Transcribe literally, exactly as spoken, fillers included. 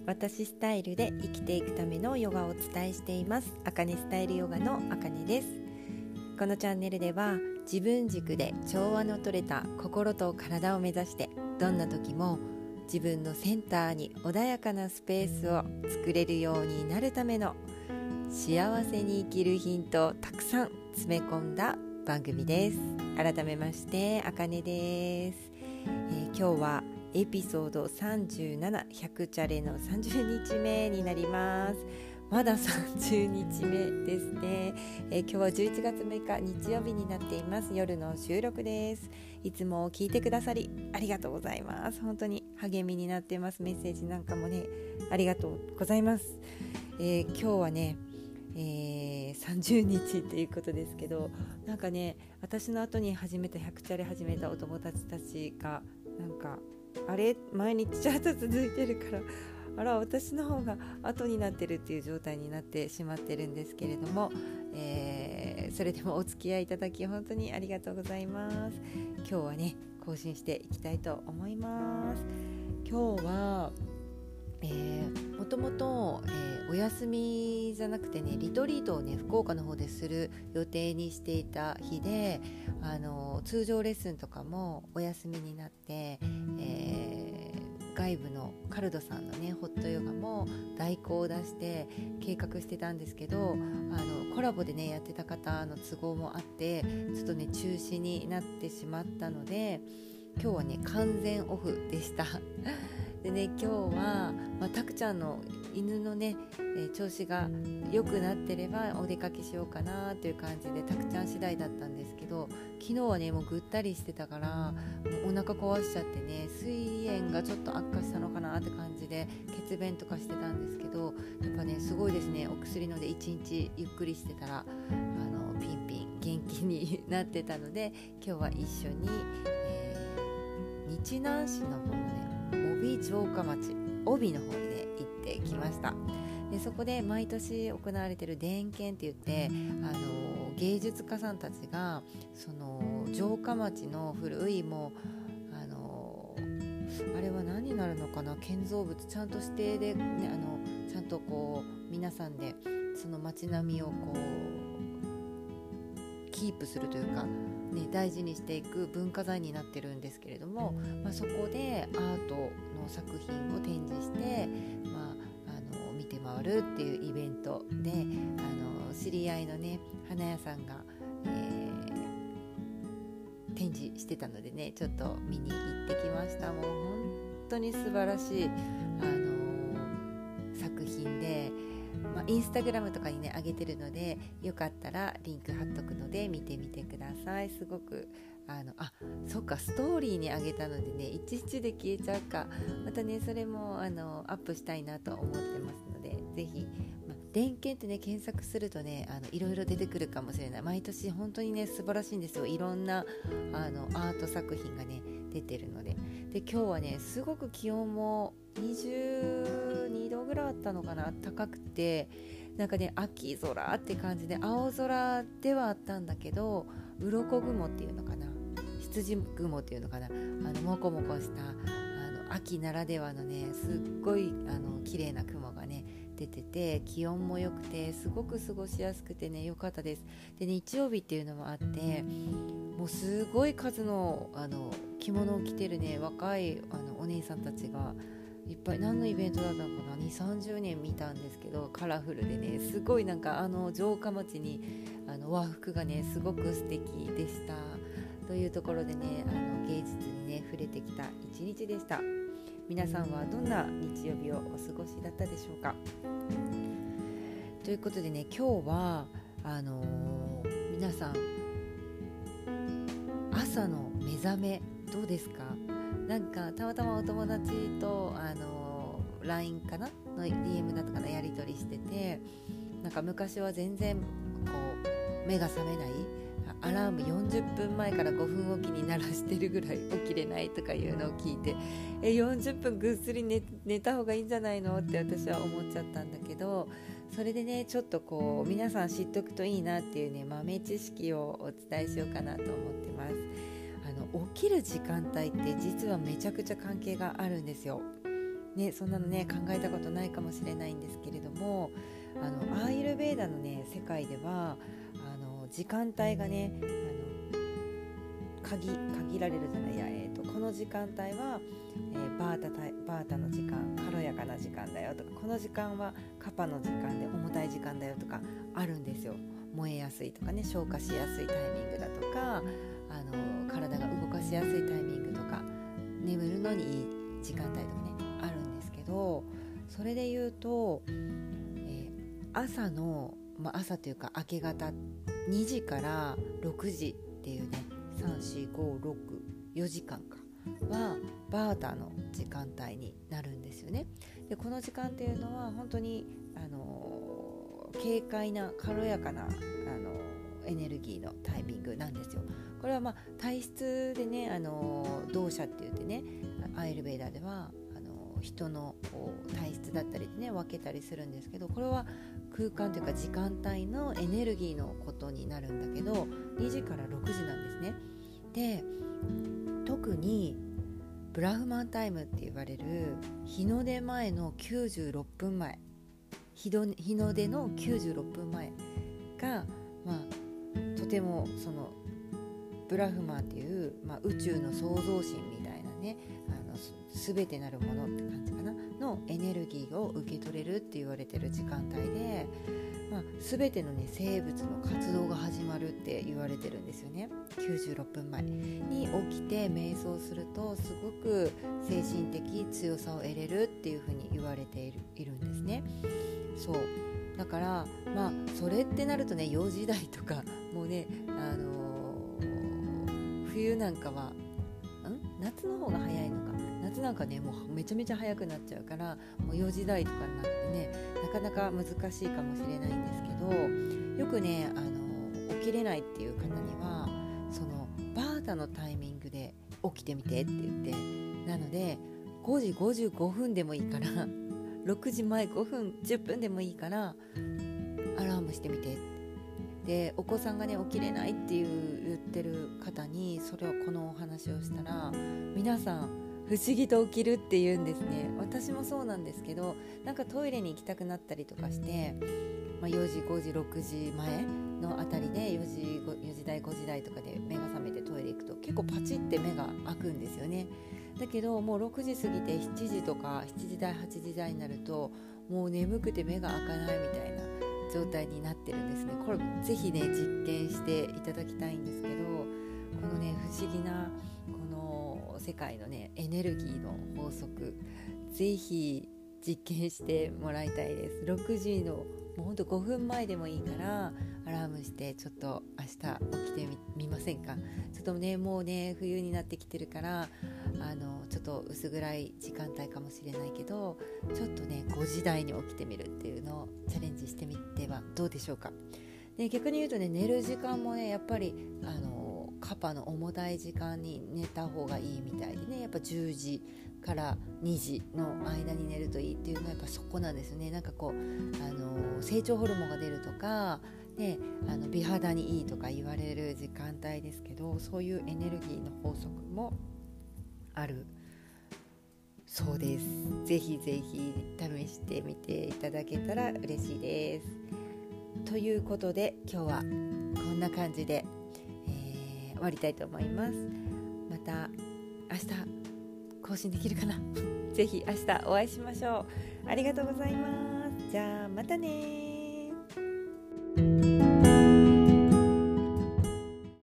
私スタイルで生きていくためのヨガをお伝えしています。あかねスタイルヨガのあかねです。このチャンネルでは自分軸で調和の取れた心と体を目指して、どんな時も自分のセンターに穏やかなスペースを作れるようになるための幸せに生きるヒントをたくさん詰め込んだ番組です。改めましてあかねです。えー、今日はエピソードさんじゅうなな、ひゃくチャレのさんじゅうにちめになります。まださんじゅうにちめですね。えー、今日はじゅういちがつむいか日曜日になっています。夜の収録です。いつも聞いてくださりありがとうございます。本当に励みになっています。メッセージなんかもね、ありがとうございます。えー、今日はねえー、さんじゅうにちっていうことですけど、なんかね、私の後に始めたひゃくチャレ始めたお友達たちがなんかあれ毎日チャート続いてるから、あら私の方が後になってるっていう状態になってしまってるんですけれども、えー、それでもお付き合いいただき本当にありがとうございます。今日はね更新していきたいと思います。今日はえー、もともと、えー、お休みじゃなくてね、リトリートをね福岡の方でする予定にしていた日で、あの通常レッスンとかもお休みになって、えー、外部のカルドさんのねホットヨガも代行を出して計画してたんですけど、あのコラボでねやってた方の都合もあってちょっとね中止になってしまったので、今日はね完全オフでしたでね、今日は、まあ、タクちゃんの犬のね、えー、調子が良くなってればお出かけしようかなという感じでタクちゃん次第だったんですけど、昨日はねもうぐったりしてたからもうお腹壊しちゃってね、膵炎がちょっと悪化したのかなって感じで血便とかしてたんですけど、やっぱねすごいですね。お薬飲んでいちにちゆっくりしてたらあのピンピン元気になってたので、今日は一緒に、えー、日南市の方のね帯城下町帯の方にね行ってきました。でそこで毎年行われている田研って言って、あの芸術家さんたちがその城下町の古いもうあのあれは何になるのかな、建造物ちゃんと指定で、ね、あのちゃんとこう皆さんでその街並みをこうキープするというかね、大事にしていく文化財になってるんですけれども、まあ、そこでアートの作品を展示して、まあ、あの見て回るっていうイベントで、あの知り合いのね花屋さんが、えー、展示してたのでねちょっと見に行ってきました。もう本当に素晴らしい、あの作品で、まあ、インスタグラムとかにね上げてるので、よかったらリンク貼っとくので見てみてください。すごくあのあそっかストーリーに上げたのでねいちいちで消えちゃうか、またねそれもあのアップしたいなと思ってますので、ぜひ、まあ、田研ってね検索するとねあのいろいろ出てくるかもしれない。毎年本当にね素晴らしいんですよ。いろんなあのアート作品がね出てるので、で今日はねすごく気温もにじゅうにどぐらいあったのかな、高くてなんかね秋空って感じで、青空ではあったんだけど鱗雲っていうのかな、羊雲っていうのかな、あのモコモコしたあの秋ならではのねすっごいあの綺麗な雲がね出てて、気温も良くてすごく過ごしやすくてね良かったです。で日曜日っていうのもあって、もうすごい数のあの着物を着てるね若いあのお姉さんたちがいっぱい、何のイベントだったのかな、にじゅう、さんじゅうねん見たんですけど、カラフルでねすごいなんかあの城下町にあの和服がねすごく素敵でしたというところでね、あの芸術にね触れてきた一日でした。皆さんはどんな日曜日をお過ごしだったでしょうか。ということでね、今日はあのー、皆さん朝の目覚めどうですか。なんかたまたまお友達とあの ライン かなの ディーエム だとかのやり取りしてて、なんか昔は全然こう目が覚めない、アラームよんじゅっぷんまえからごふんおきに鳴らしてるぐらい起きれないとかいうのを聞いて、えよんじゅっぷんぐっすり 寝, 寝た方がいいんじゃないのって私は思っちゃったんだけど、それでねちょっとこう皆さん知っておくといいなっていうね豆知識をお伝えしようかなと思ってます。あの起きる時間帯って実はめちゃくちゃ関係があるんですよ。 ね、そんなのね考えたことないかもしれないんですけれども、あのアーユルヴェーダのね世界ではあの時間帯がねあの 限, 限られるじゃないや、えー、とこの時間帯は、えー、バータバータの時間軽やかな時間だよとか、この時間はカパの時間で重たい時間だよとかあるんですよ。燃えやすいとかね、消化しやすいタイミングだとか、あの体が動かしやすいタイミングとか、眠るのにいい時間帯とかねあるんですけど、それで言うと、えー、朝の、まあ、朝というか明け方にじからろくじっていうねさん、よん、ご、ろく、よじかんかはバータの時間帯になるんですよね。でこの時間っていうのは本当にあの軽快な軽やかなあのエネルギーのタイミングなんですよ。これはまあ体質でね、あの動作って言ってね、アーユルヴェーダではあの人の体質だったりでね分けたりするんですけど、これは空間というか時間帯のエネルギーのことになるんだけど、にじからろくじなんですね。で特にブラフマンタイムって言われる日の出前のきゅうじゅうろっぷんまえ、日の出のきゅうじゅうろっぷんまえが、まあ、とてもそのブラフマンっていう、まあ、宇宙の創造神みたいなね、あの全てなるものって感じかなのエネルギーを受け取れるって言われてる時間帯で、まあ、全ての、ね、生物の活動が始まるって言われてるんですよね。きゅうじゅうろっぷんまえに起きて瞑想するとすごく精神的強さを得れるっていうふうに言われている、いるんですね。そうだからまあそれってなるとね、幼児代とかもうね、あのー、冬なんかはん夏の方が早いのか、夏なんかねもうめちゃめちゃ早くなっちゃうから、もうよじ台とかになってねなかなか難しいかもしれないんですけど、よくね、あのー、起きれないっていう方にはそのバータのタイミングで起きてみてって言って、なのでごじごじゅうごふんでもいいからろくじまえごふんじゅっぷんでもいいからアラームしてみて。でお子さんがね起きれないっていう言ってる方にそれをこのお話をしたら、皆さん不思議と起きるって言うんですね。私もそうなんですけど、なんかトイレに行きたくなったりとかして、まあ、よじごじろくじまえのあたりでよじ、よじ台ごじ台とかで目が覚めてトイレ行くと結構パチって目が開くんですよね。だけどもうろくじ過ぎてしちじとかしちじ台はちじ台になるともう眠くて目が開かないみたいな状態になってるんですね。これぜひね実験していただきたいんですけど、このね不思議なこの世界のねエネルギーの法則、ぜひ実験してもらいたいです。ろくじのもうほんとごふんまえでもいいからアラームしてちょっと明日起きて み, みませんか。ちょっとねもうね冬になってきてるからあのちょっと薄暗い時間帯かもしれないけど、ちょっとねごじ台に起きてみるっていうのをチャレンジしてみてはどうでしょうか。で逆に言うとね、寝る時間もねやっぱりあのカパの重たい時間に寝た方がいいみたいでね、やっぱじゅうじからにじの間に寝るといいっていうのはやっぱそこなんですね。なんかこうあの成長ホルモンが出るとかね、あの美肌にいいとか言われる時間帯ですけど、そういうエネルギーの法則もあるそうです。ぜひぜひ試してみていただけたら嬉しいです。ということで今日はこんな感じで、えー、終わりたいと思います。また明日更新できるかなぜひ明日お会いしましょう。ありがとうございます。じゃあまたね。